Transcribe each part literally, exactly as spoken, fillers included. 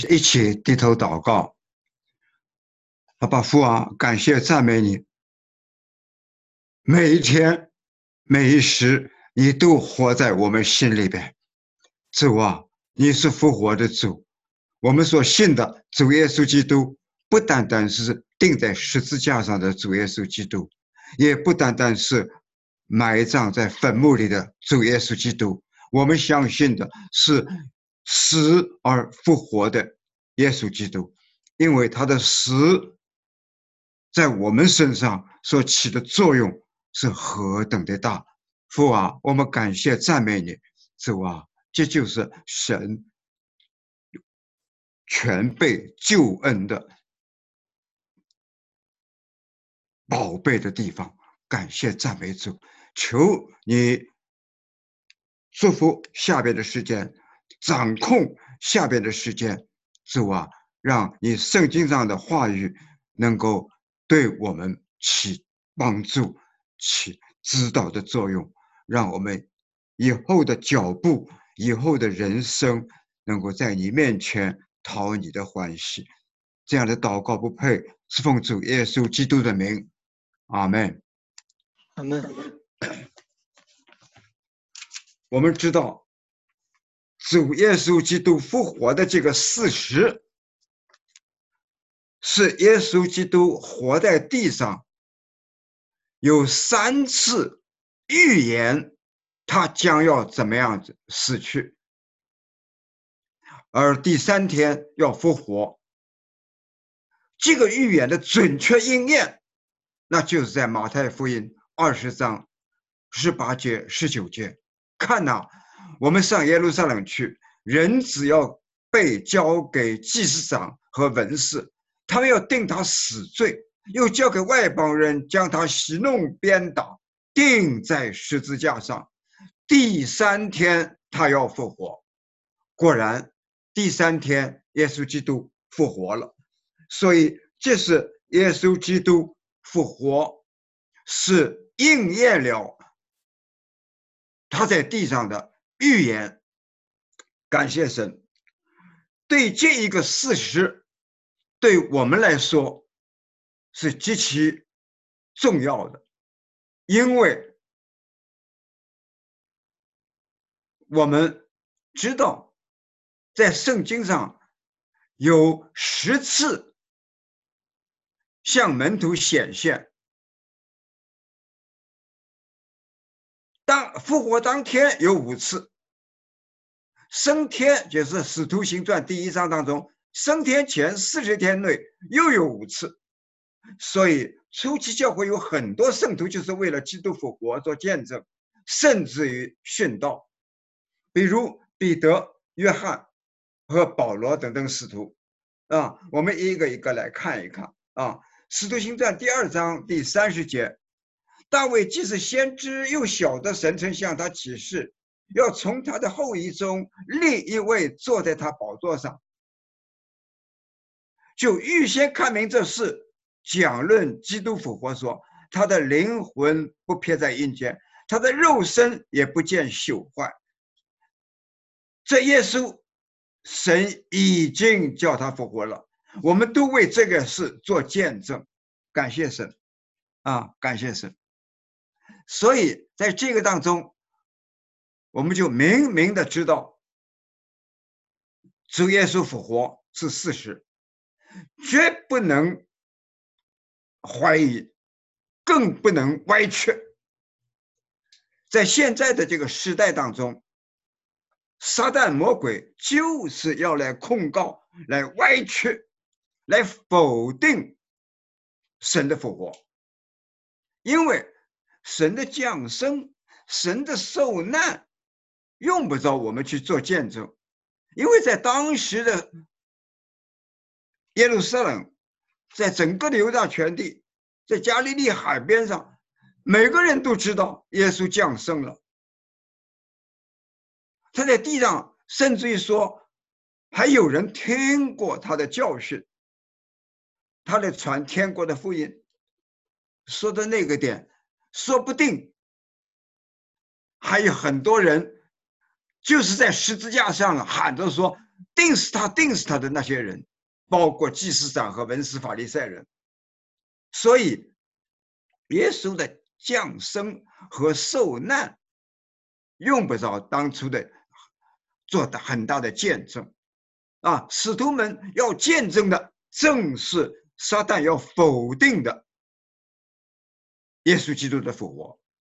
一起低头祷告。阿爸父啊，感谢赞美你，每一天每一时，你都活在我们心里边。主啊，你是复活的主，我们所信的主耶稣基督，不单单是钉在十字架上的主耶稣基督，也不单单是埋葬在坟墓里的主耶稣基督。我们相信的是死而复活的耶稣基督，因为他的死在我们身上所起的作用是何等的大。父啊，我们感谢赞美你。主啊，这就是神全备救恩的宝贝的地方。感谢赞美主，求你祝福下边的时间，掌控下边的时间。主啊，让你圣经上的话语能够对我们起帮助、起指导的作用，让我们以后的脚步、以后的人生能够在你面前讨你的欢喜。这样的祷告不配，是奉主耶稣基督的名，阿门。 阿门。 我们知道，主耶稣基督复活的这个事实，是耶稣基督活在地上有三次预言他将要怎么样子死去，而第三天要复活。这个预言的准确应验，那就是在马太福音二十章十八节、十九节。看哪，我们上耶路撒冷去，人只要被交给祭司长和文士，他们要定他死罪，又交给外邦人将他戏弄鞭打，钉在十字架上。第三天他要复活。果然，第三天耶稣基督复活了。所以这是耶稣基督复活，是应验了他在地上的预言。感谢神，对这一个事实，对我们来说是极其重要的，因为我们知道在圣经上有十次向门徒显现，当复活当天有五次，升天就是使徒行传第一章当中，升天前四十天内又有五次。所以初期教会有很多圣徒就是为了基督复活做见证，甚至于殉道，比如彼得、约翰和保罗等等使徒啊，我们一个一个来看一看啊。使徒行传第二章第三十节，大卫既是先知，又晓得神曾向他启示，要从他的后裔中立一位坐在他宝座上，就预先看明这事，讲论基督复活，说他的灵魂不撇在阴间，他的肉身也不见朽坏。这耶稣，神已经叫他复活了，我们都为这个事做见证。感谢神啊，感谢神。所以在这个当中，我们就明明的知道主耶稣复活是事实，绝不能怀疑，更不能歪曲。在现在的这个时代当中，撒旦魔鬼就是要来控告、来歪曲、来否定神的复活。因为神的降生、神的受难用不着我们去做见证，因为在当时的耶路撒冷，在整个的犹大全地，在加利利海边上，每个人都知道耶稣降生了。他在地上甚至于说，还有人听过他的教训，他的传天国的福音说的那个点，说不定还有很多人就是在十字架上喊着说， 定死他、定死他的那些人，包括祭司长和文士法利赛人。所以，耶稣的降生和受难，用不着当初的做的很大的见证啊！使徒们要见证的，正是撒旦要否定的耶稣基督的复活。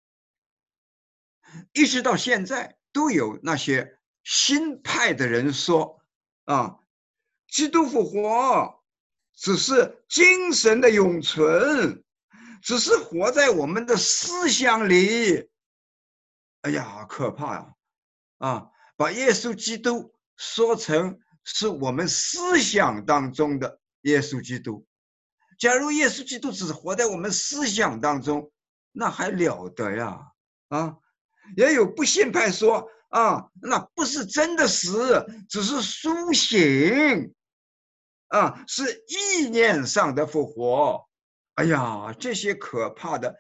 一直到现在，都有那些新派的人说啊，基督复活只是精神的永存，只是活在我们的思想里。哎呀，可怕呀！啊，把耶稣基督说成是我们思想当中的耶稣基督。假如耶稣基督只是活在我们思想当中，那还了得呀！啊，也有不信派说啊，那不是真的死，只是苏醒，啊，是意念上的复活。哎呀，这些可怕的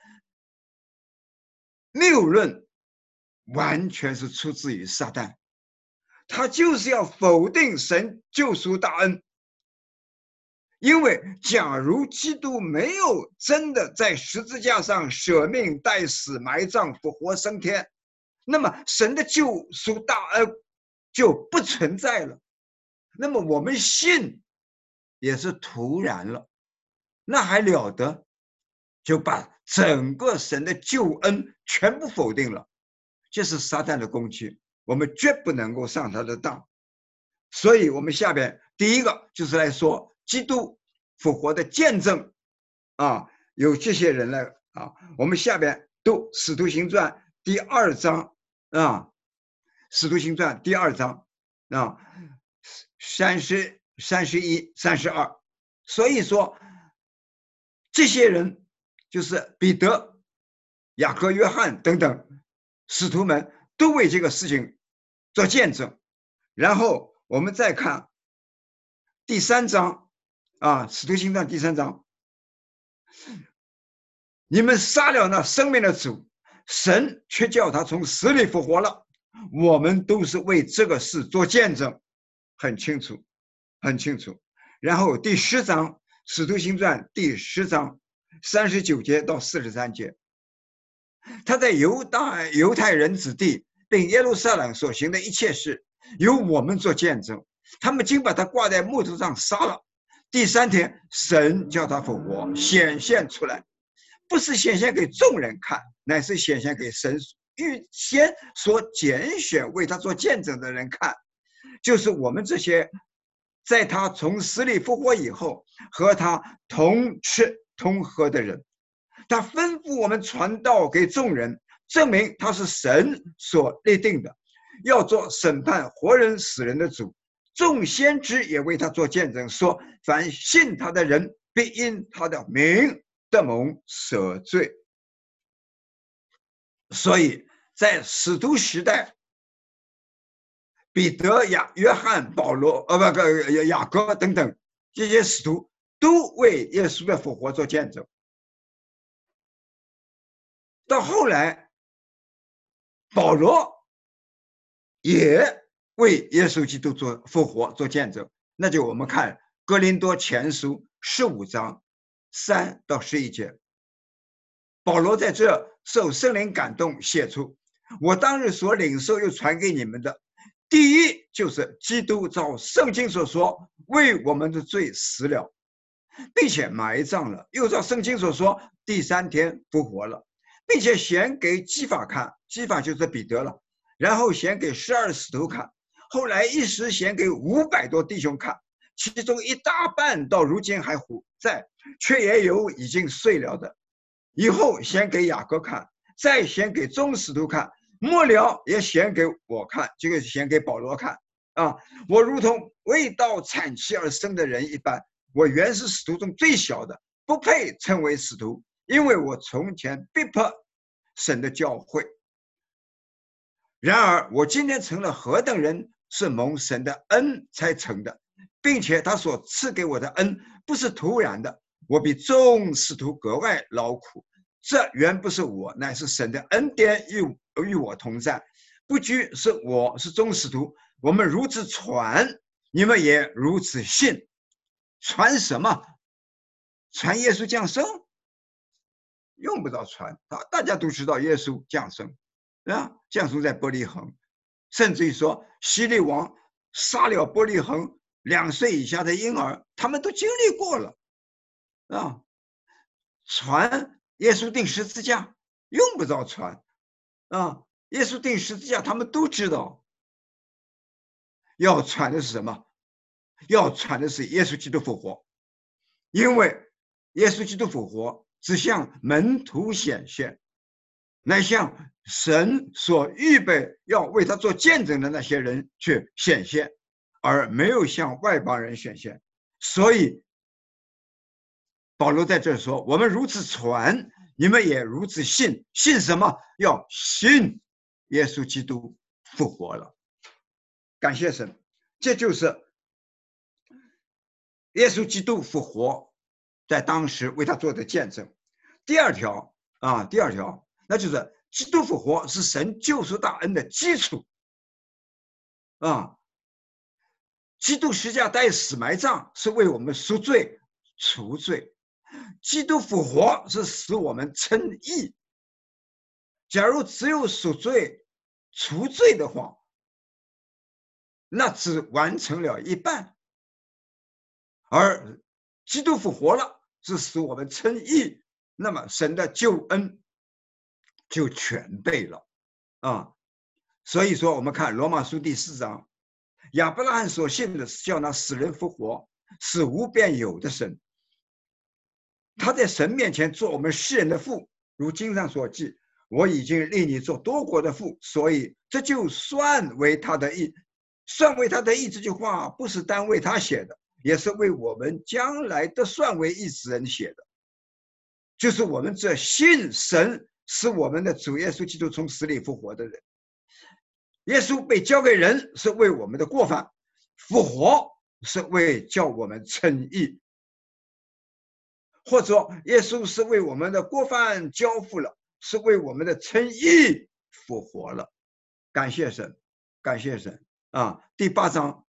谬论，完全是出自于撒旦，他就是要否定神救赎大恩。因为假如基督没有真的在十字架上舍命代死埋葬复活升天，那么神的救赎大恩就不存在了，那么我们信也是徒然了，那还了得，就把整个神的救恩全部否定了。这是撒旦的攻击，我们绝不能够上他的当。所以我们下边第一个就是来说基督复活的见证啊，有这些人来啊，我们下边读使徒行传第二章啊，使徒行传第二章啊，三十三十一三十二。所以说这些人就是彼得、雅各、约翰等等使徒们都为这个事情做见证。然后我们再看第三章啊，使徒行传第三章，你们杀了那生命的主，神却叫他从死里复活了。我们都是为这个事做见证，很清楚，很清楚。然后第十章，使徒行传第十章三十九节到四十三节，他在犹大犹太人子弟并耶路撒冷所行的一切事，由我们做见证。他们竟把他挂在木头上杀了。第三天，神叫他复活，显现出来，不是显现给众人看，乃是显现给神预先所拣选为他做见证的人看，就是我们这些在他从死里复活以后和他同吃同喝的人。他吩咐我们传道给众人，证明他是神所立定的，要做审判活人死人的主。众先知也为他做见证，说凡信他的人必因他的名得蒙赦罪。所以在使徒时代，彼得、雅、约翰、保罗、呃不个雅各等等这些使徒都为耶稣的复活做见证。到后来，保罗也为耶稣基督做复活做见证。那就我们看哥林多前书十五章三到十一节，保罗在这受圣灵感动写出：我当日所领受又传给你们的，第一就是基督照圣经所说为我们的罪死了，并且埋葬了，又照圣经所说第三天复活了，并且显给基法看，基法就是彼得了，然后显给十二使徒看，后来一时显给五百多弟兄看，其中一大半到如今还活在，却也有已经睡了的。以后显给雅各看，再显给众使徒看，末了也显给我看，这个显给保罗看啊！我如同未到产期而生的人一般，我原是使徒中最小的，不配称为使徒，因为我从前逼迫神的教会。然而我今天成了何等人，是蒙神的恩才成的，并且他所赐给我的恩不是突然的，我比众使徒格外劳苦，这原不是我，乃是神的恩典与与我同在。不拘是我是众使徒，我们如此传， 你们也如此信。传什么？传耶稣降生？用不着传，大大家都知道耶稣降生，啊，降生在伯利恒，甚至于说希律王杀了伯利恒两岁以下的婴儿，他们都经历过了，啊，传耶稣钉十字架用不着传，啊，耶稣钉十字架他们都知道，要传的是什么？要传的是耶稣基督复活，因为耶稣基督复活只向门徒显现，乃向神所预备要为他做见证的那些人去显现，而没有向外邦人显现。所以保罗在这说，我们如此传，你们也如此信。信什么？要信耶稣基督复活了。感谢神，这就是耶稣基督复活在当时为他做的见证。第二条啊，第二条，那就是基督复活是神救赎大恩的基础啊。基督十字架代死埋葬是为我们赎罪除罪，基督复活是使我们称义。假如只有赎罪除罪的话，那只完成了一半，而基督复活了是使我们称义，那么神的救恩就全备了啊。所以说我们看罗马书第四章，亚伯拉罕所信的是叫那死人复活，是无边有的神，他在神面前做我们世人的父，如经上所记，我已经立你做多国的父，所以这就算为他的义。算为他的义这句话不是单为他写的，也是为我们将来的算为义之人写的，就是我们这信神是我们的主耶稣基督从死里复活的人。耶稣被交给人是为我们的过犯，复活是为叫我们称义，或者耶稣是为我们的过犯交付了，是为我们的称义复活了。感谢神，感谢神啊！第八章，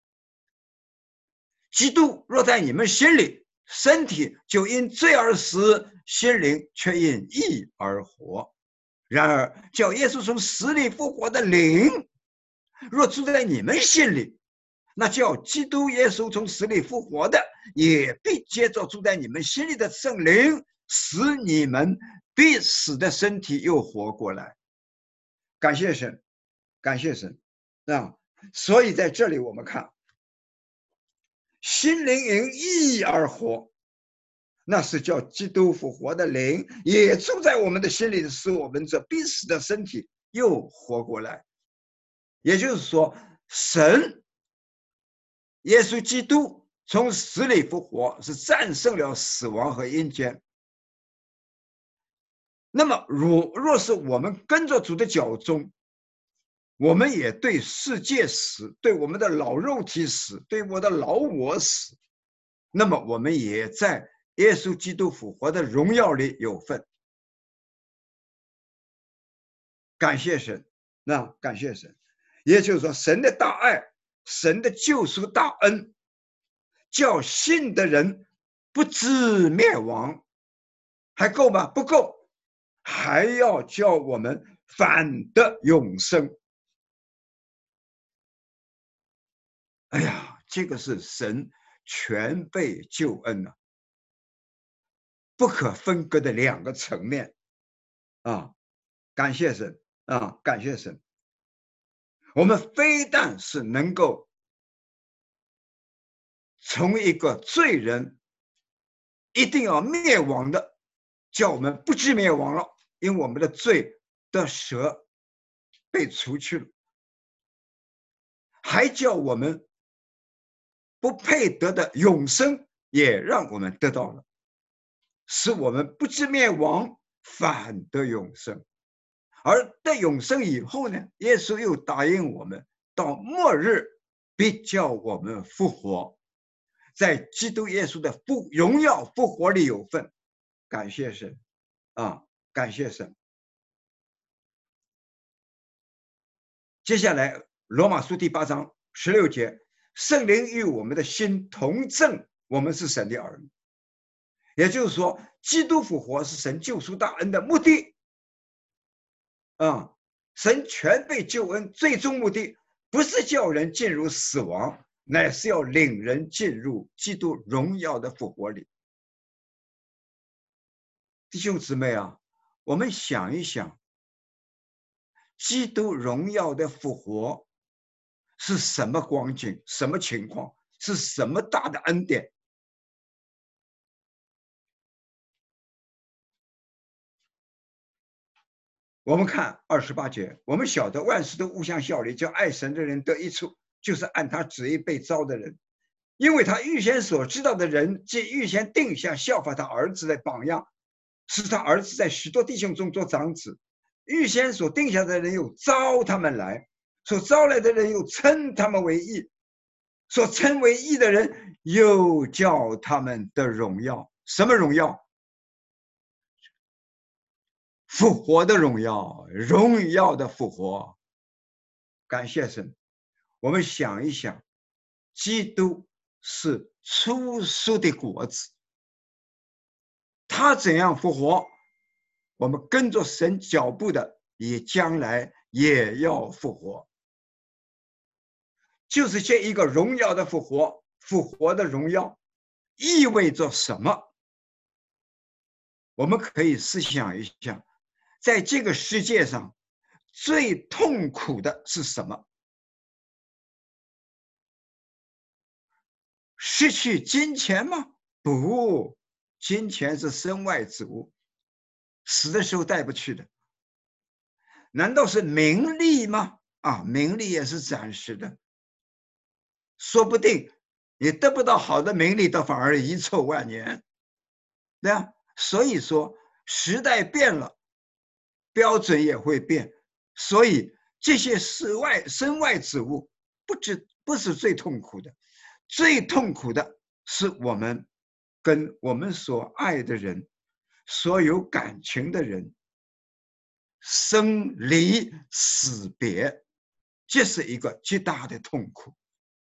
基督若在你们心里，身体就因罪而死，心灵却因义而活。然而叫耶稣从死里复活的灵若住在你们心里，那叫基督耶稣从死里复活的也必接着住在你们心里的圣灵，使你们必死的身体又活过来。感谢神，感谢神啊！所以在这里我们看，心灵因义而活，那是叫基督复活的灵也住在我们的心里，使我们这必死的身体又活过来。也就是说，神耶稣基督从死里复活，是战胜了死亡和阴间。那么若若是我们跟着主的脚踪，我们也对世界死，对我们的老肉体死，对我的老我死，那么我们也在耶稣基督复活的荣耀里有份。感谢神，那感谢神，也就是说，神的大爱，神的救赎大恩，叫信的人不致灭亡，还够吗？不够，还要叫我们反得永生。哎呀，这个是神全备救恩啊，不可分割的两个层面啊！感谢神啊，感谢神！我们非但是能够从一个罪人一定要灭亡的，叫我们不致灭亡了，因为我们的罪的蛇被除去了，还叫我们不配得的永生也让我们得到了，使我们不致灭亡，反得永生。而得永生以后呢，耶稣又答应我们，到末日必叫我们复活，在基督耶稣的复荣耀复活里有份。感谢神啊，感谢神。接下来罗马书第八章十六节， 圣灵与我们的心同证，我们是神的儿女。也就是说，基督复活是神救赎大恩的目的。啊、嗯，神全备救恩最终目的不是叫人进入死亡，乃是要领人进入基督荣耀的复活里。弟兄姊妹啊，我们想一想，基督荣耀的复活是什么光景？什么情况？是什么大的恩典？我们看二十八节，我们晓得万事都互相效力，叫爱神的人得益处，就是按他旨意被召的人。因为他预先所知道的人，既预先定下效法他儿子的榜样，使他儿子在许多弟兄中做长子。预先所定下的人又招他们来，所招来的人又称他们为义，所称为义的人又叫他们的荣耀。什么荣耀？复活的荣耀，荣耀的复活。感谢神。我们想一想，基督是初熟的果子，他怎样复活，我们跟着神脚步的，也将来也要复活。就是这一个荣耀的复活，复活的荣耀意味着什么？我们可以思想一下，在这个世界上最痛苦的是什么？失去金钱吗？不，金钱是身外之物，死的时候带不去的。难道是名利吗？啊，名利也是暂时的，说不定你得不到好的名利，倒反而遗臭万年，对啊。所以说，时代变了，标准也会变，所以这些世外身外之物，不只不是最痛苦的，最痛苦的是我们跟我们所爱的人、所有感情的人生离死别，这是一个极大的痛苦，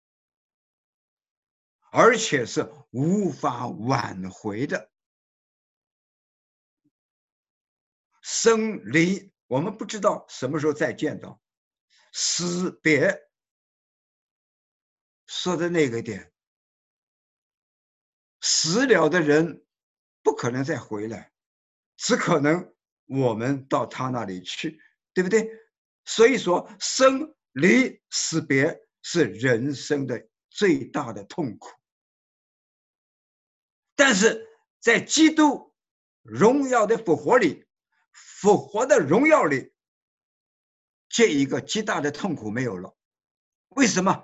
而且是无法挽回的。生离，我们不知道什么时候再见到；死别，说的那个点，死了的人不可能再回来，只可能我们到他那里去，对不对？所以说，生离死别是人生的最大的痛苦。但是在基督荣耀的复活里，复活的荣耀里，这一个极大的痛苦没有了。为什么？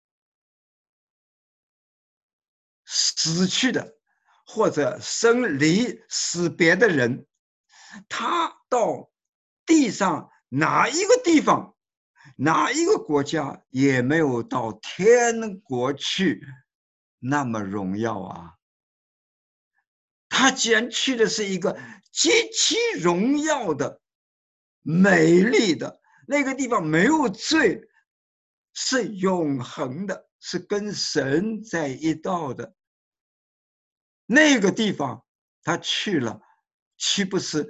死去的或者生离死别的人，他到地上哪一个地方，哪一个国家也没有到天国去那么荣耀啊。他既然去的是一个极其荣耀的、美丽的那个地方，没有罪，是永恒的，是跟神在一道的。那个地方他去了，岂不是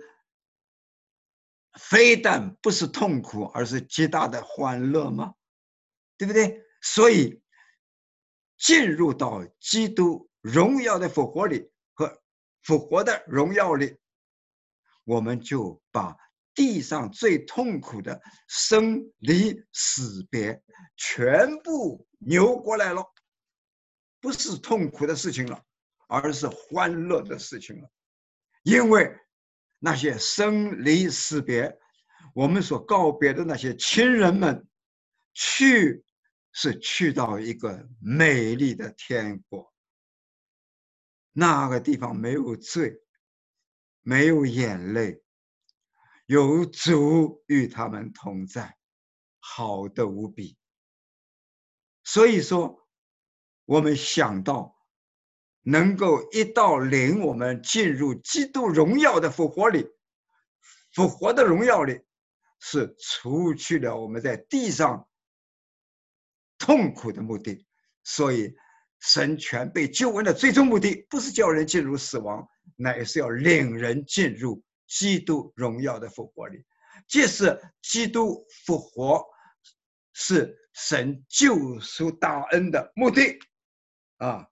非但不是痛苦，而是极大的欢乐吗？对不对？所以进入到基督荣耀的复活里和复活的荣耀里，我们就把地上最痛苦的生离死别全部扭过来了，不是痛苦的事情了，而是欢乐的事情了。因为那些生离死别，我们所告别的那些亲人们，去是去到一个美丽的天国，那个地方没有罪，没有眼泪，有主与他们同在，好得无比。所以说，我们想到能够一道领我们进入基督荣耀的复活里，复活的荣耀里，是除去了我们在地上痛苦的目的， 所以神全被救恩的最终目的，不是叫人进入死亡，乃是要领人进入基督荣耀的复活里。即是基督复活是神救赎大恩的目的啊。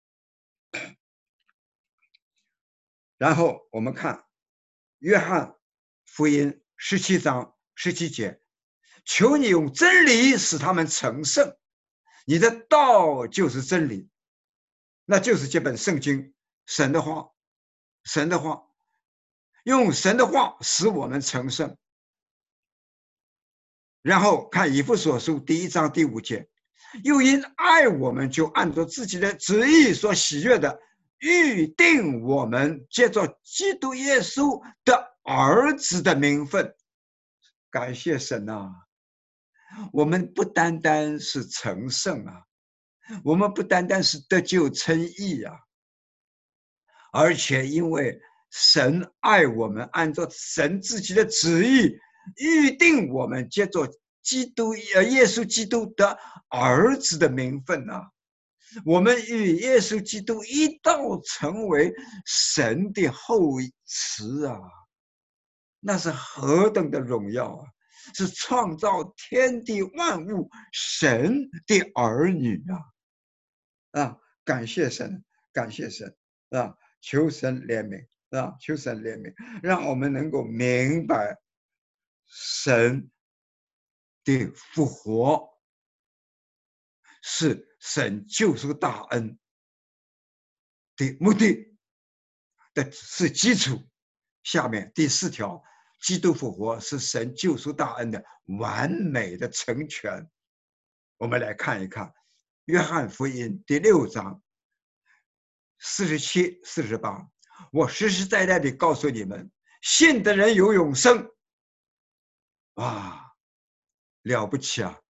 然后我们看约翰福音十七章十七节，求你用真理使他们成圣，你的道就是真理，那就是这本圣经，神的话，神的话，用神的话使我们成圣。然后看以弗所书第一章第五节，又因爱我们，就按照自己的旨意所喜悦的，预定我们借着基督耶稣的儿子的名分。感谢神啊！我们不单单是成圣啊，我们不单单是得救称义啊，而且因为神爱我们，按照神自己的旨意预定我们借着基督呃耶稣基督的儿子的名分啊，我们与耶稣基督一道成为神的后嗣啊，那是何等的荣耀啊！是创造天地万物神的儿女啊！啊，感谢神，感谢神啊！求神怜悯啊！求神怜悯，让我们能够明白神的复活是神救赎大恩的目的的是基础。下面第四条，基督复活是神救赎大恩的完美的成全。我们来看一看约翰福音第六章四十七、四十八，我实实在在地告诉你们，信的人有永生。哇，了不起啊！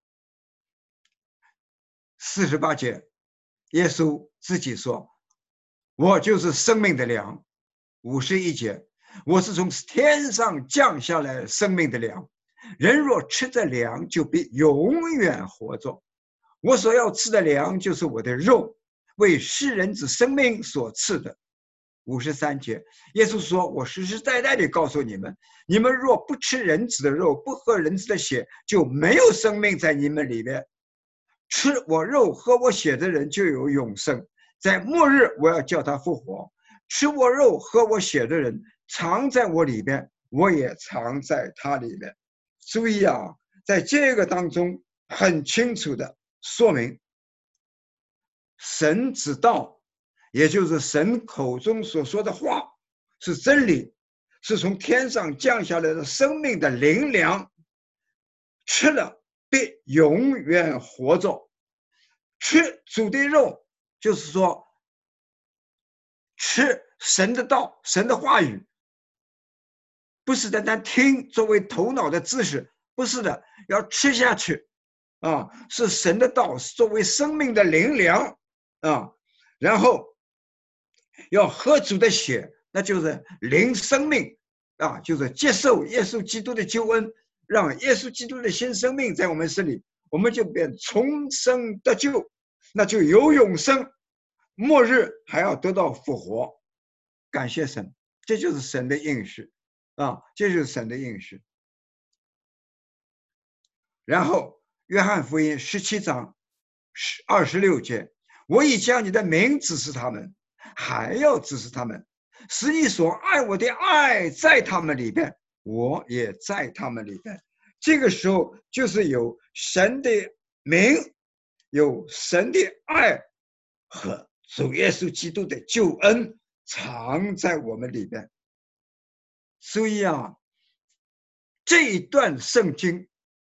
四十八节，耶稣自己说：“我就是生命的粮。”五十一节，我是从天上降下来生命的粮，人若吃这粮，就必永远活着。我所要吃的粮，就是我的肉，为世人之生命所赐的。五十三节，耶稣说：“我实实在在地告诉你们，你们若不吃人子的肉，不喝人子的血，就没有生命在你们里面。吃我肉、喝我血的人就有永生，在末日我要叫他复活。吃我肉、喝我血的人藏在我里边，我也藏在他里面。”注意啊，在这个当中很清楚的说明，神之道，也就是神口中所说的话是真理，是从天上降下来的生命的灵粮，吃了必永远活着。吃主的肉，就是说吃神的道，神的话语，不是单单听作为头脑的知识，不是的，要吃下去啊，是神的道作为生命的灵粮啊，然后要喝主的血，那就是灵生命啊，就是接受耶稣基督的救恩，让耶稣基督的新生命在我们身里，我们就变重生得救，那就有永生，末日还要得到复活。感谢神，这就是神的应许啊，这就是神的应许。然后约翰福音十七章二十六节，我已将你的名指示他们，还要指示他们，使你所爱我的爱在他们里边，我也在他们里边。这个时候就是有神的名，有神的爱和主耶稣基督的救恩藏在我们里边。所以啊，这一段圣经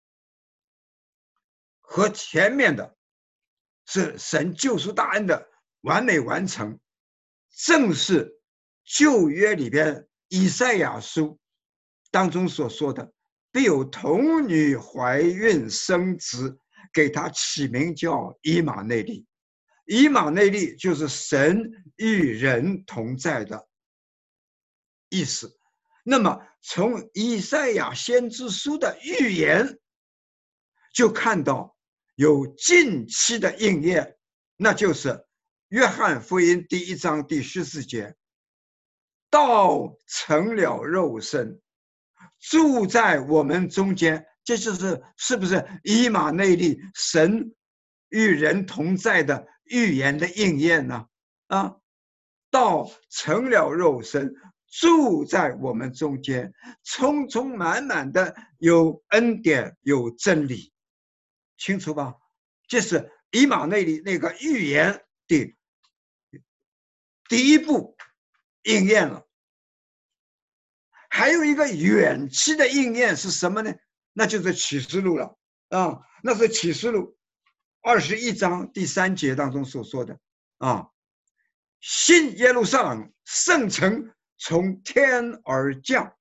和前面的是神救赎大恩的完美完成，正是旧约里边以赛亚书当中所说的，必有童女怀孕生子，给他起名叫以马内利。以马内利就是神与人同在的意思。那么从以赛亚先知书的预言就看到有近期的应验， 那就是约翰福音第一章第十四节，道成了肉身，住在我们中间。这就是是不是以马内利，神与人同在的预言的应验呢？啊，道成了肉身，住在我们中间，充充满满的有恩典，有真理，清楚吧？这是以马内利那个预言的第一步应验了。还有一个远期的应验是什么呢？那就是启示录了啊，那是启示录二十一章第三节当中所说的啊，新耶路撒冷圣城从天而降，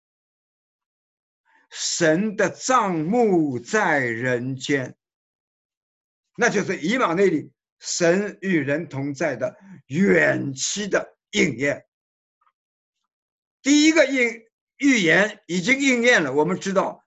神的帐幕在人间，那就是以马内利，神与人同在的远期的应验。第一个应预言已经应验了，我们知道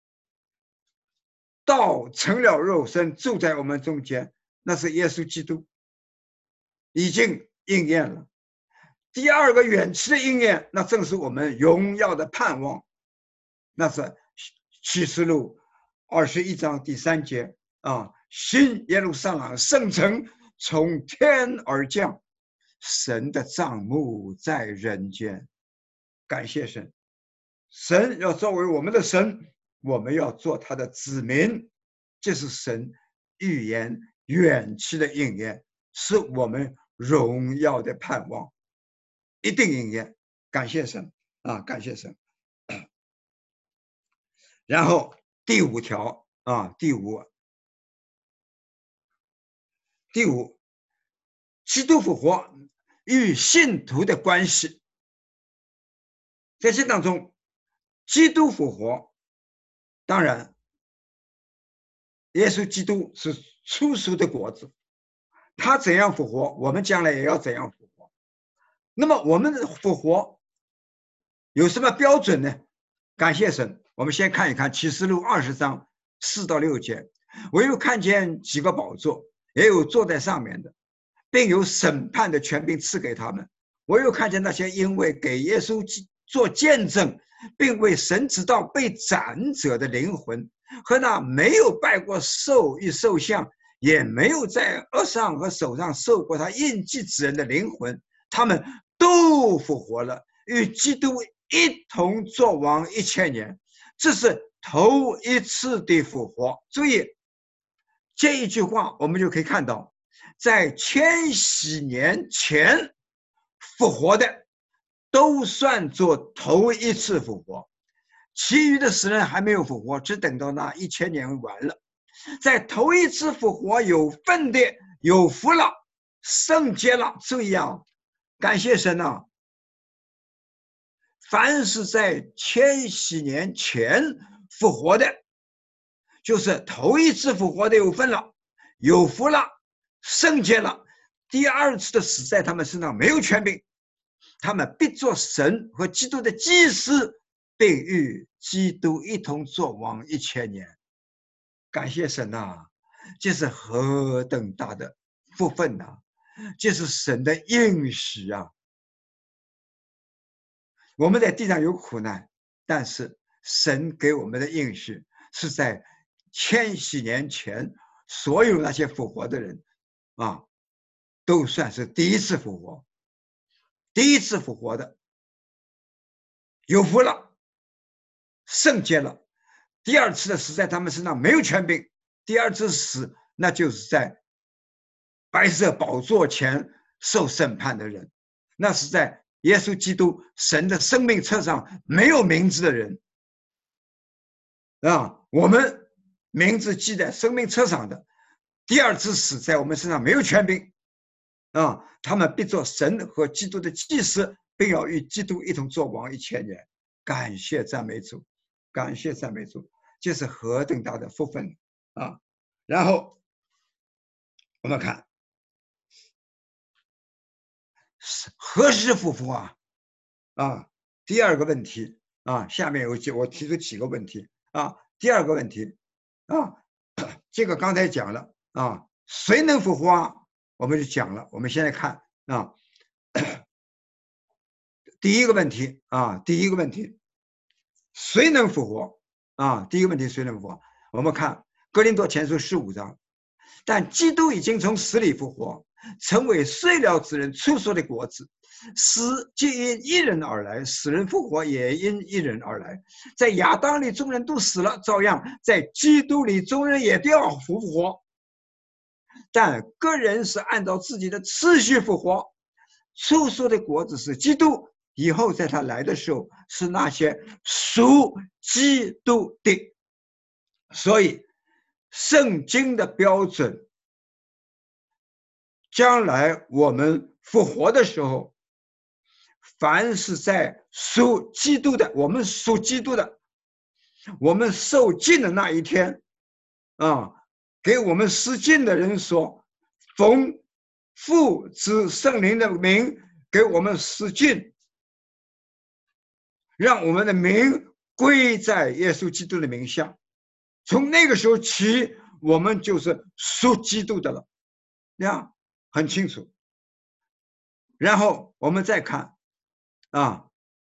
道成了肉身，住在我们中间，那是耶稣基督，已经应验了。第二个远期的应验，那正是我们荣耀的盼望，那是启示录二十一章第三节啊，新耶路撒冷圣城从天而降，神的帐幕在人间。感谢神，神要作为我们的神，我们要做他的子民，这是神预言远期的应验，是我们荣耀的盼望，一定应验。感谢神啊，感谢神。然后第五条啊，第五，第五，基督复活与信徒的关系。在这当中，基督复活，当然，耶稣基督是初熟的果子，他怎样复活，我们将来也要怎样复活。那么我们的复活有什么标准呢？感谢神，我们先看一看启示录二十章四到六节。我又看见几个宝座，也有坐在上面的，并有审判的权柄赐给他们。我又看见那些因为给耶稣做见证，并为神之道被斩者的灵魂，和那没有拜过兽与兽像，也没有在额上和手上受过他印记之人的灵魂，他们都复活了，与基督一同作王一千年。这是头一次的复活。注意这一句话，我们就可以看到，在千禧年前复活的都算作头一次复活，其余的死人还没有复活，只等到那一千年完了。在头一次复活有份的有福了，圣洁了。注意啊，感谢神啊，凡是在千禧年前复活的，就是头一次复活的有份了，有福了，圣洁了。第二次的死在他们身上没有权柄，他们必做神和基督的祭司，并与基督一同作王一千年。感谢神啊，这是何等大的福分啊，这是神的应许啊。我们在地上有苦难，但是神给我们的应许是在千禧年前，所有那些复活的人啊，都算是第一次复活，第一次复活的有福了，圣洁了。第二次的死在他们身上没有权柄，第二次死那就是在白色宝座前受审判的人，那是在耶稣基督神的生命册上没有名字的人啊，我们名字记在生命册上的，第二次死在我们身上没有权柄啊，他们必做神和基督的祭司，并要与基督一同作王一千年。感谢赞美主，感谢赞美主，这是何等大的福分啊！然后我们看何时复活啊？啊，第二个问题啊，下面有几我提出几个问题啊。第二个问题啊，这个刚才讲了啊，谁能复活啊？ 我们就讲了。我们现在看啊，第一个问题啊，第一个问题，谁能复活啊？第一个问题，谁能复活？我们看哥林多前书十五章，但基督已经从死里复活，成为睡了之人出所的果子。死既因一人而来，死人复活也因一人而来。在亚当里众人都死了，照样在基督里众人也都要复活。但个人是按照自己的次序复活。出所的果子是基督，以后在他来的时候是那些属基督的。所以圣经的标准，将来我们复活的时候，凡是在属基督的，我们属基督的，我们受尽的那一天啊，给我们施尽的人说，奉父子圣灵的名给我们施尽，让我们的名归在耶稣基督的名下。从那个时候起，我们就是属基督的了，这样很清楚。然后我们再看啊，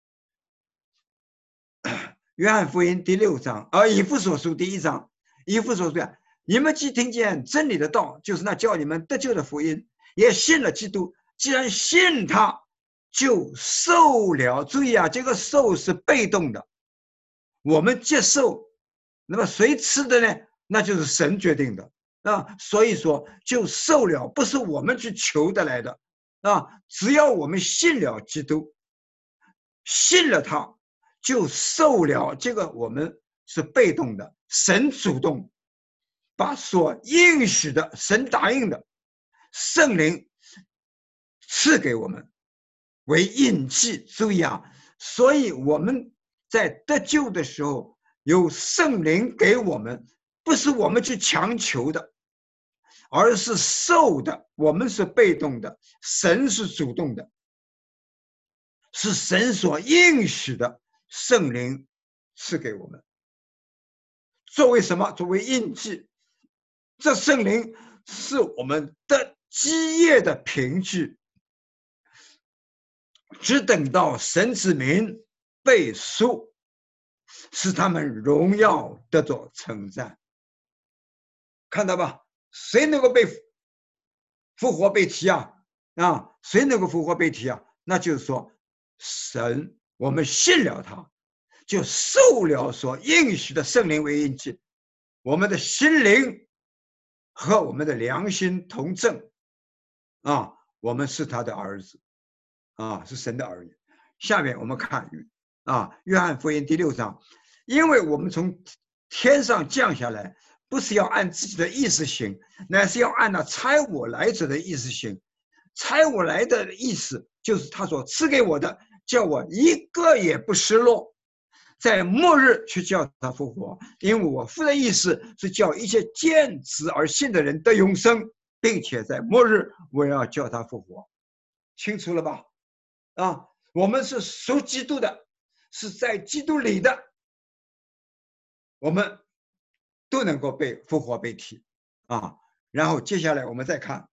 约翰福音第六章，而、啊、以弗所书第一章，以弗所书啊，你们既听见真理的道，就是那叫你们得救的福音，也信了基督。既然信他，就受了。注意啊，这个受是被动的，我们接受。那么谁吃的呢？那就是神决定的啊。所以说，就受了，不是我们去求得来的啊。只要我们信了基督，信了他，就受了。这个我们是被动的，神主动把所应许的、神答应的圣灵赐给我们为印记。注意啊，所以我们在得救的时候，有圣灵给我们，不是我们去强求的，而是受的。我们是被动的，神是主动的，是神所应许的圣灵赐给我们。作为什么？作为印记。这圣灵是我们的基业的凭据，只等到神子民被赎，使他们荣耀得着称赞。看到吧？谁能够被复活被提啊？啊，谁能够复活被提啊？那就是说，神，我们信了他，就受了所应许的圣灵为印记，我们的心灵和我们的良心同正啊，我们是他的儿子啊，是神的儿女。下面我们看啊，约翰福音第六章，因为我们从天上降下来，不是要按自己的意思行，乃是要按那差我来者的意思行。差我来的意思就是他所赐给我的，叫我一个也不失落，在末日去叫他复活。因为我父的意思是叫一切见子而信的人得永生，并且在末日我要叫他复活。清楚了吧？啊，我们是属基督的，是在基督里的，我们都能够被复活被提啊。然后接下来我们再看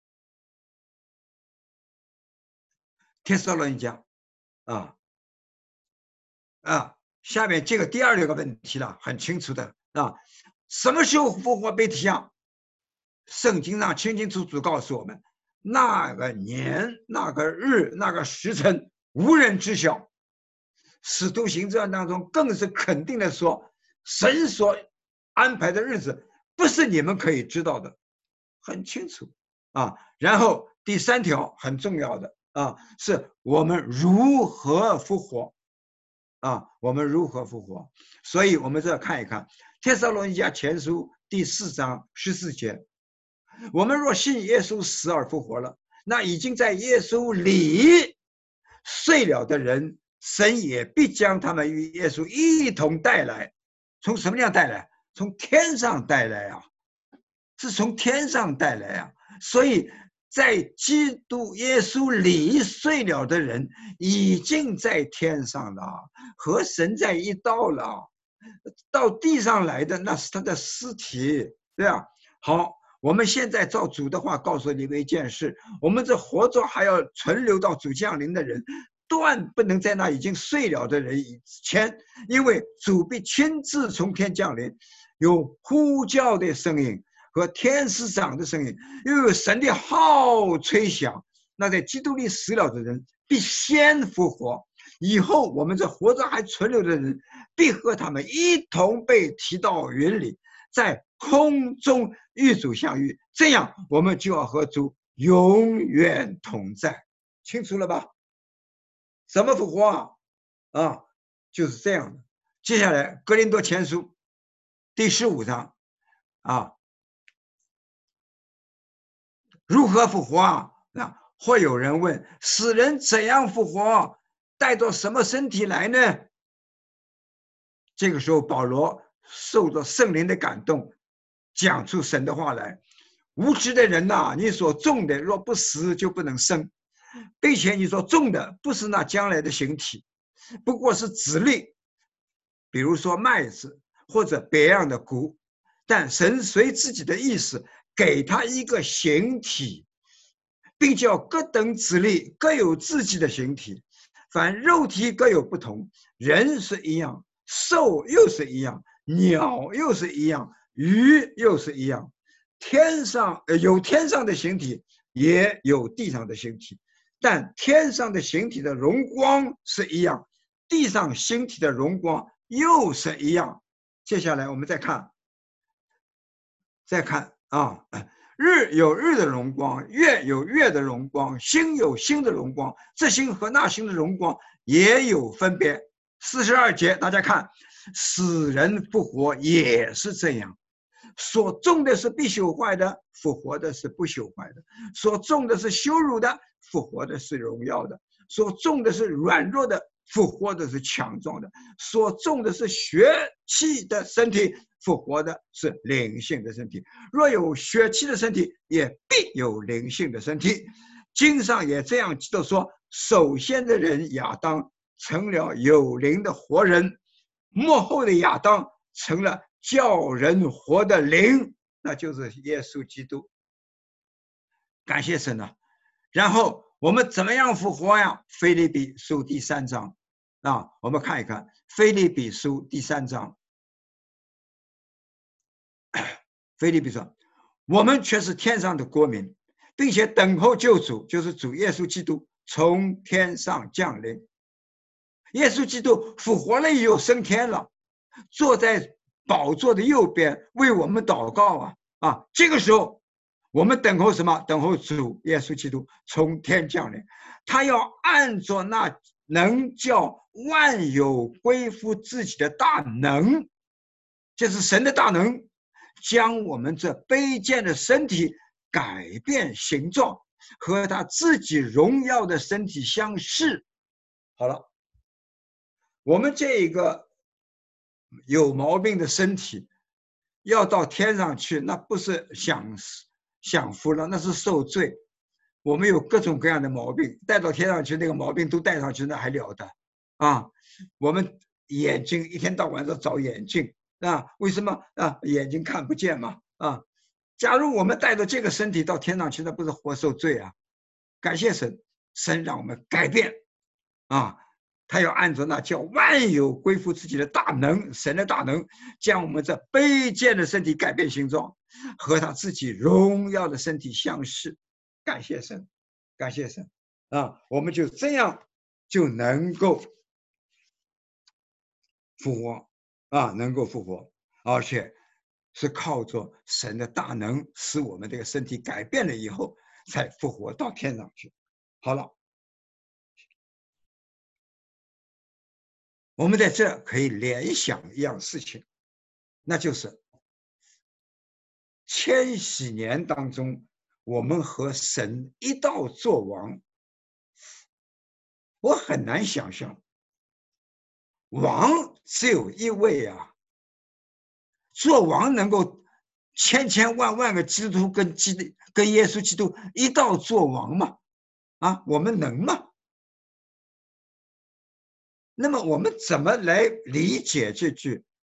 帖撒罗尼迦啊啊，下面这个第二个问题了，很清楚的啊，什么时候复活被提啊？圣经上清清楚楚告诉我们，那个年、那个日、那个时辰，无人知晓。使徒行传当中更是肯定的说，神所安排的日子不是你们可以知道的，很清楚啊。然后第三条很重要的啊，是我们如何复活啊，我们如何复活。所以我们这看一看帖撒罗尼迦前书第四章十四节，我们若信耶稣死而复活了，那已经在耶稣里睡了的人，神也必将他们与耶稣一同带来。从什么样带来？从天上带来啊，是从天上带来啊。所以在基督耶稣里睡了的人，已经在天上了，和神在一道了。到地上来的那是他的尸体，对吧？好， 我们现在照主的话告诉你们一件事：我们这活着还要存留到主降临的人，断不能在那已经睡了的人以前，因为主必亲自从天降临，有呼叫的声音和天使长的声音，又有神的号吹响。那在基督里死了的人必先复活，以后我们这活着还存留的人必和他们一同被提到云里，在空中与主相遇，这样我们就要和主永远同在。清楚了吧？怎么复活啊？啊，就是这样的。接下来哥林多前书第十五章啊，如何复活啊？啊，会有人问：死人怎样复活？带着什么身体来呢？这个时候，保罗受着圣灵的感动，讲出神的话来：无知的人呐、啊，你所种的若不死，就不能生，并且你所种的不是那将来的形体，不过是子粒，比如说麦子或者别样的谷，但神随自己的意思给他一个形体，并叫各等子粒各有自己的形体，凡肉体各有不同，人是一样，兽又是一样，鸟又是一样，鱼又是一样。天上有天上的形体，也有地上的形体，但天上的形体的荣光是一样，地上形体的荣光又是一样。接下来我们再看，再看啊，日有日的荣光，月有月的荣光，星有星的荣光，这星和那星的荣光也有分别。四十二节，大家看，死人复活也是这样。所种的是必朽坏的，复活的是不朽坏的；所种的是羞辱的，复活的是荣耀的；所种的是软弱的，复活的是强壮的；所种的是血气的身体，复活的是灵性的身体。若有血气的身体，也必有灵性的身体。经上也这样记得说：首先的人亚当成了有灵的活人，末后的亚当成了叫人活的灵，那就是耶稣基督。感谢神啊！然后我们怎么样复活呀？腓立比书第三章啊，我们看一看腓立比书第三章。腓立比说：我们却是天上的国民，并且等候救主，就是主耶稣基督从天上降临。耶稣基督复活了以后升天了，坐在宝座的右边为我们祷告啊啊！这个时候我们等候什么？等候主耶稣基督从天降临，他要按着那能叫万有归附自己的大能，这是神的大能，将我们这卑贱的身体改变形状，和他自己荣耀的身体相似。好了，我们这一个有毛病的身体要到天上去，那不是享享福了，那是受罪。我们有各种各样的毛病，带到天上去，那个毛病都带上去，那还了得啊！我们眼睛一天到晚都找眼镜啊，为什么啊？眼睛看不见嘛啊！假如我们带着这个身体到天上去，那不是活受罪啊？感谢神，神让我们改变啊！他要按照那叫万有归附自己的大能，神的大能，将我们这卑贱的身体改变形状，和他自己荣耀的身体相似。感谢神，感谢神啊！我们就这样就能够复活啊，能够复活，而且是靠着神的大能，使我们这个身体改变了以后，才复活到天上去。好了。我们在这可以联想一样事情，那就是千禧年当中，我们和神一道做王。我很难想象，王只有一位啊，做王能够千千万万个基督徒跟基督跟耶稣基督一道做王吗？啊，我们能吗？那么我们怎么来理解这句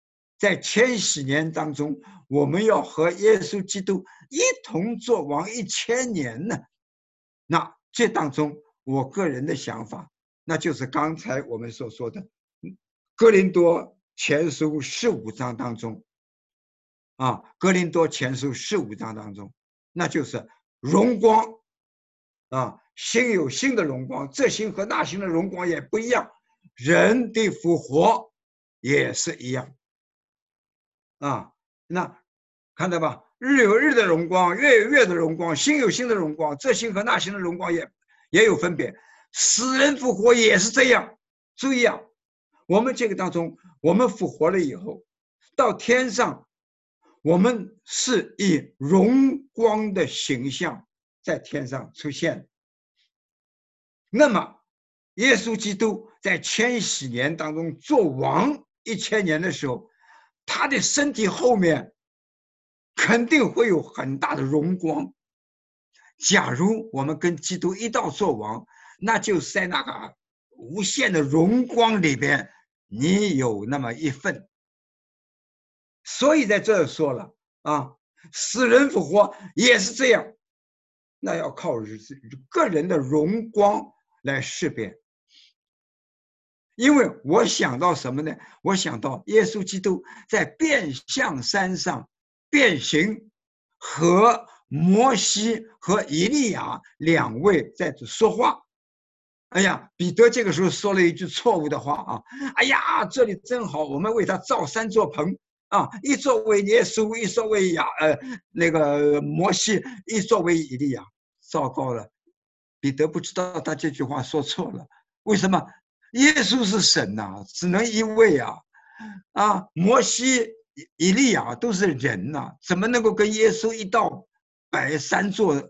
在千禧年当中，我们要和耶稣基督一同作王一千年呢。那这当中，我个人的想法，那就是刚才我们所说的《哥林多前书》十五章当中，啊，《哥林多前书》十五章当中，那就是荣光，啊，新有新的荣光，这新和那新的荣光也不一样，人的复活也是一样，啊，那看到吧？日有日的荣光，月有月的荣光，星有星的荣光，这星和那星的荣光也也有分别。死人复活也是这样。注意啊，我们这个当中，我们复活了以后，到天上，我们是以荣光的形象在天上出现。那么，耶稣基督在千禧年当中做王一千年的时候，他的身体后面肯定会有很大的荣光。假如我们跟基督一道做王，那就是在那个无限的荣光里边，你有那么一份。所以在这说了啊，死人复活也是这样，那要靠个人的荣光来识别。因为我想到什么呢？我想到耶稣基督在变相山上变形，和摩西和以利亚两位在这说话。哎呀，彼得这个时候说了一句错误的话啊！哎呀，这里真好，我们为他造三座棚啊，一座为耶稣，一座为亚呃那个摩西，一座为以利亚。糟糕了，彼得不知道他这句话说错了。为什么？耶稣是神呐、啊，只能一位啊！啊，摩西、以利亚都是人呐、啊，怎么能够跟耶稣一道摆三座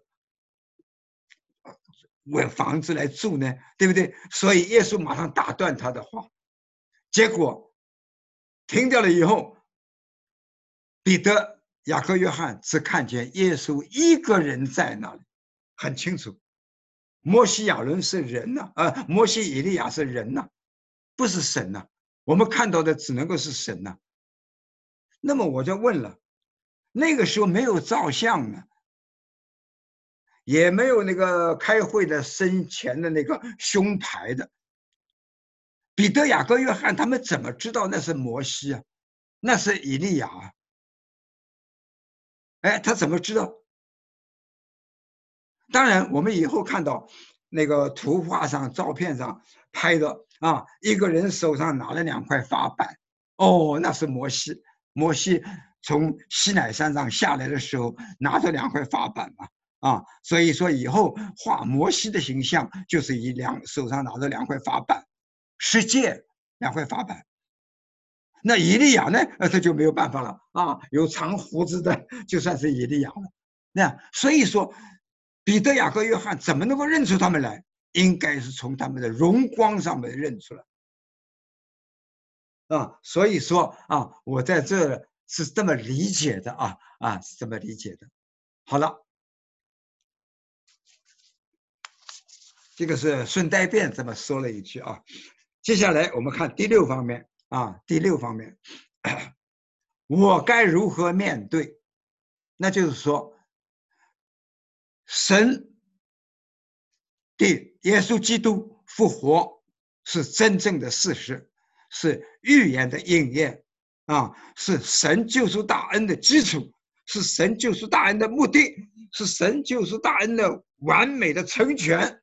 为房子来住呢？对不对？所以耶稣马上打断他的话，结果停掉了以后，彼得、雅各、约翰只看见耶稣一个人在那里，很清楚。摩西、亚伦是人呐、啊，呃，摩西、以利亚是人呐、啊，不是神呐、啊。我们看到的只能够是神呐、啊。那么我就问了，那个时候没有照相呢，也没有那个开会的生前的那个胸牌的。彼得、雅各、约翰他们怎么知道那是摩西啊？那是以利亚啊？哎，他怎么知道？当然，我们以后看到那个图画上、照片上拍的啊，一个人手上拿了两块法板，哦，那是摩西。摩西从西乃山上下来的时候，拿着两块法板嘛，啊，所以说以后画摩西的形象，就是以两手上拿着两块法板，十诫两块法板。那以利亚呢？呃，他就没有办法了啊，有长胡子的就算是以利亚了。那所以说，彼得、雅各、约翰怎么能够认出他们来？应该是从他们的荣光上面认出来。啊，所以说啊，我在这是这么理解的啊啊，是这么理解的。好了，这个是顺带便这么说了一句啊。接下来我们看第六方面啊，第六方面，我该如何面对？那就是说，神的耶稣基督复活是真正的事实，是预言的应验啊，是神救赎大恩的基础，是神救赎大恩的目的，是神救赎大恩的完美的成全。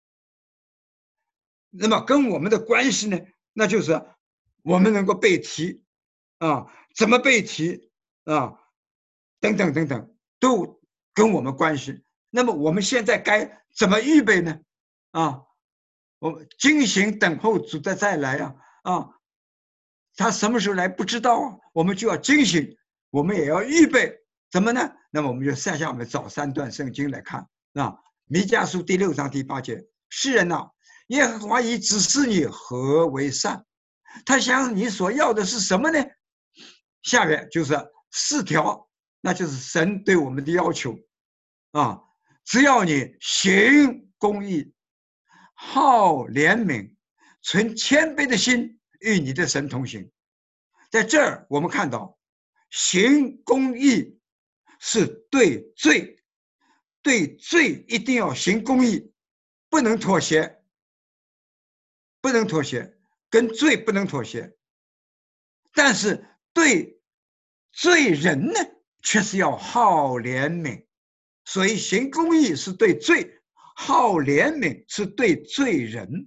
那么跟我们的关系呢，那就是我们能够背题啊，怎么背题啊，等等等等，都跟我们关系。那么我们现在该怎么预备呢？啊，我们精心等候主的再来啊啊，他什么时候来不知道啊，我们就要精心，我们也要预备，怎么呢？那么我们就下下我们找三段圣经来看啊，弥迦书第六章第八节，世人呐、啊，耶和华已指示你何为善，他想你所要的是什么呢？下面就是四条，那就是神对我们的要求啊，只要你行公义，好怜悯，存谦卑的心，与你的神同行。 在这儿我们看到，行公义是对罪，对罪一定要行公义，不能妥协，不能妥协，跟罪不能妥协。但是对罪人呢，却是要好怜悯。所以行公义是对罪，好怜悯是对罪人。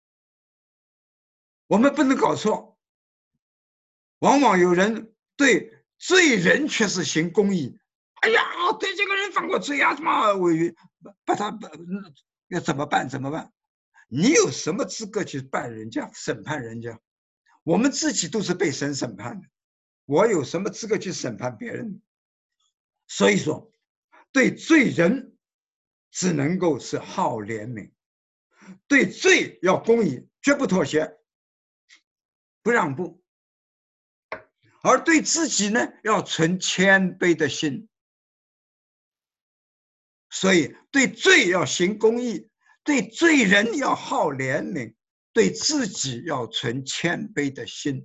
我们不能搞错，往往有人对罪人却是行公义。哎呀，对这个人犯过罪啊，怎么我把他要怎么办？怎么办？你有什么资格去办人家、审判人家？我们自己都是被神审判的，我有什么资格去审判别人？所以说，对罪人只能够是好怜悯，对罪要公义，绝不妥协，不让步。而对自己呢，要存谦卑的心。所以对罪要行公义，对罪人要好怜悯，对自己要存谦卑的心。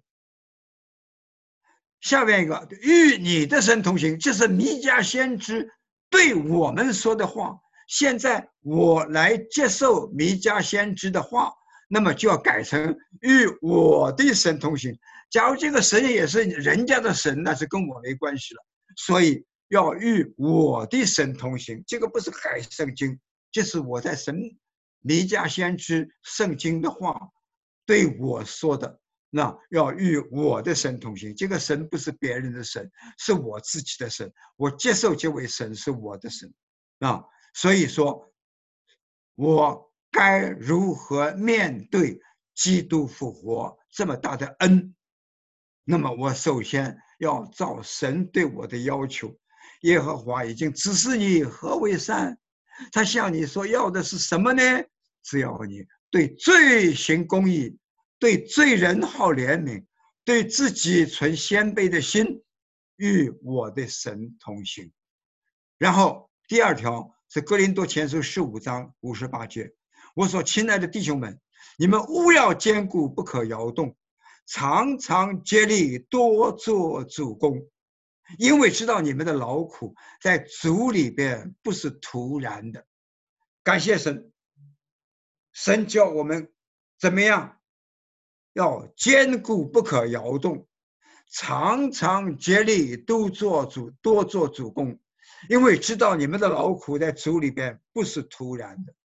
下面一个，与你的神同行，这是弥迦先知对我们说的话。现在我来接受弥迦先知的话，那么就要改成与我的神同行。假如这个神也是人家的神，那是跟我没关系了。所以要与我的神同行，这个不是改圣经，这是我在神弥迦先知圣经的话对我说的。那要与我的神同行，这个神不是别人的神，是我自己的神。我接受这位神是我的神啊，所以说，我该如何面对基督复活这么大的恩？那么我首先要照神对我的要求。耶和华已经指示你何为善，他向你说要的是什么呢？只要你对罪行公义，对罪人好怜悯，对自己存谦卑的心，与我的神同行。然后第二条是哥林多前书十五章五十八节，我说亲爱的弟兄们，你们务要坚固，不可摇动，常常竭力多做主工，因为知道你们的劳苦在主里边不是突然的。感谢神，神教我们怎么样？要坚固，不可摇动，常常竭力都做主，多做主工，因为知道你们的劳苦在主里边不是突然的。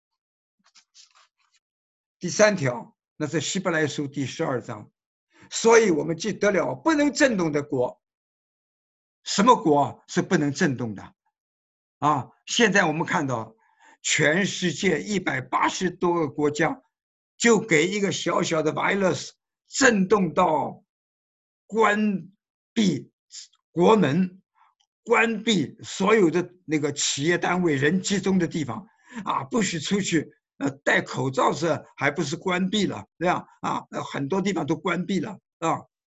第三条，那是希伯来书第十二章，所以我们既得了不能震动的国。什么国是不能震动的啊？现在我们看到全世界一百八十多个国家，就给一个小小的 virus 震动到关闭国门，关闭所有的那个企业单位人集中的地方啊，不许出去。呃，戴口罩是还不是关闭了？这样啊，很多地方都关闭了啊。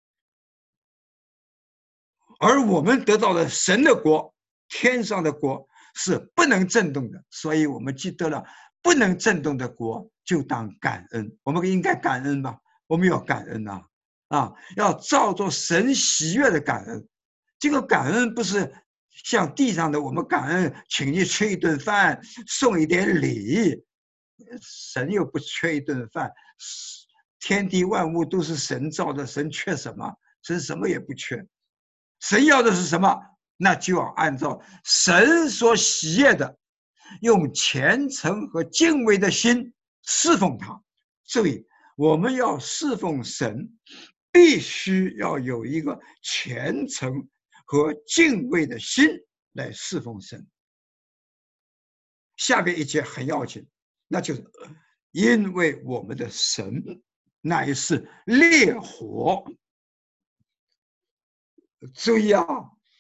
而我们得到了神的国，天上的国是不能震动的，所以我们记得了不能震动的国，就当感恩。我们应该感恩吧？我们要感恩呐、啊，啊，要照着神喜悦的感恩。这个感恩不是像地上的我们感恩，请你吃一顿饭，送一点礼，神又不缺一顿饭，天地万物都是神造的，神缺什么？神什么也不缺。神要的是什么？那就要按照神所喜悦的，用虔诚和敬畏的心侍奉他。所以我们要侍奉神，必须要有一个虔诚和敬畏的心来侍奉神。下边一节很要紧，那就是因为我们的神乃是烈火。注意啊，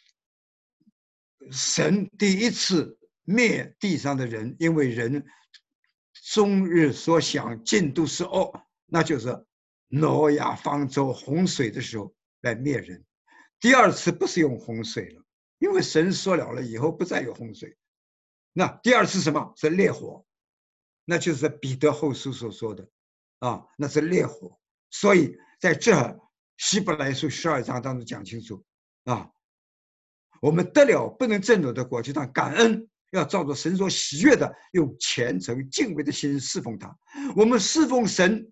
神第一次灭地上的人，因为人终日所想尽都是恶，那就是挪亚方舟洪水的时候来灭人。第二次不是用洪水了，因为神说了了以后不再有洪水。那第二次什么？是烈火，那就是彼得后书所说的啊，那是烈火。所以在这希伯来书十二章当中讲清楚啊，我们得了不能挣夺的国，就当感恩，要照着神所喜悦的，用虔诚敬畏的心侍奉他。我们侍奉神，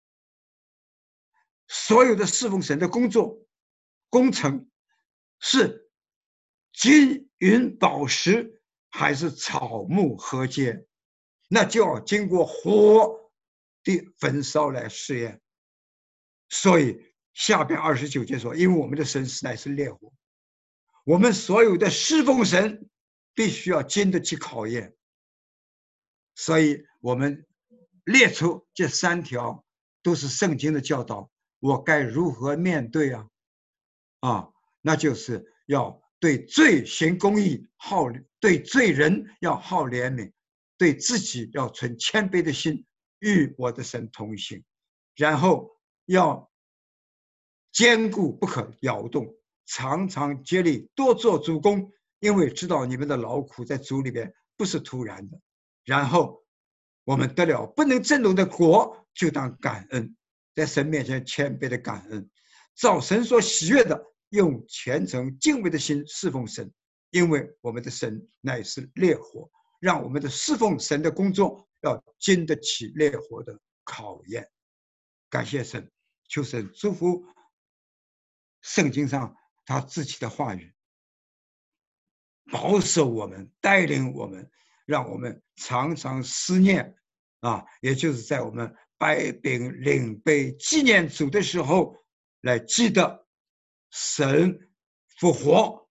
所有的侍奉神的工作工程是金银宝石还是草木禾秸，那就要经过火的焚烧来试验。所以下边二十九节说，因为我们的神实乃是烈火，我们所有的侍奉神必须要经得起考验。所以我们列出这三条都是圣经的教导，我该如何面对啊？啊，那就是要对罪行公义，好对罪人要好怜悯，对自己要存谦卑的心，与我的神同行，然后要坚固不可摇动，常常竭力多做主工，因为知道你们的劳苦在主里边不是突然的。然后我们得了不能震动的国，就当感恩，在神面前谦卑的感恩，照神所喜悦的，用虔诚敬畏的心侍奉神，因为我们的神乃是烈火，让我们的侍奉神的工作要经得起烈火的考验。感谢神，求神祝福圣经上他自己的话语，保守我们，带领我们，让我们常常思念啊，也就是在我们摆饼领杯纪念主的时候，来记得神复活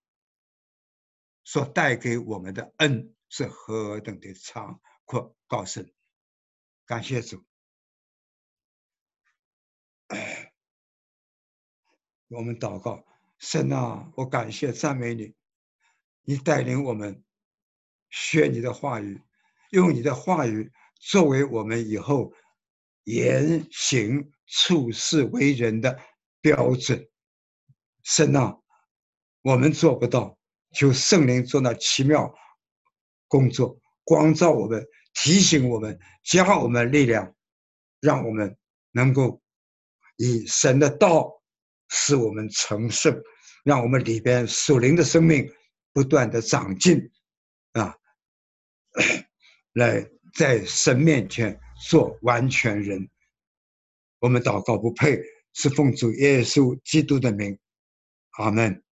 所带给我们的恩是何等的长阔高深。感谢主。我们祷告，神啊，我感谢赞美你，你带领我们学你的话语，用你的话语作为我们以后言行处事为人的标准。神啊，我们做不到，求圣灵做那奇妙工作，光照我们，提醒我们，加我们力量，让我们能够以神的道使我们成圣，让我们里边属灵的生命不断的长进啊，来在神面前做完全人。我们祷告不配，是奉主耶稣基督的名，阿们。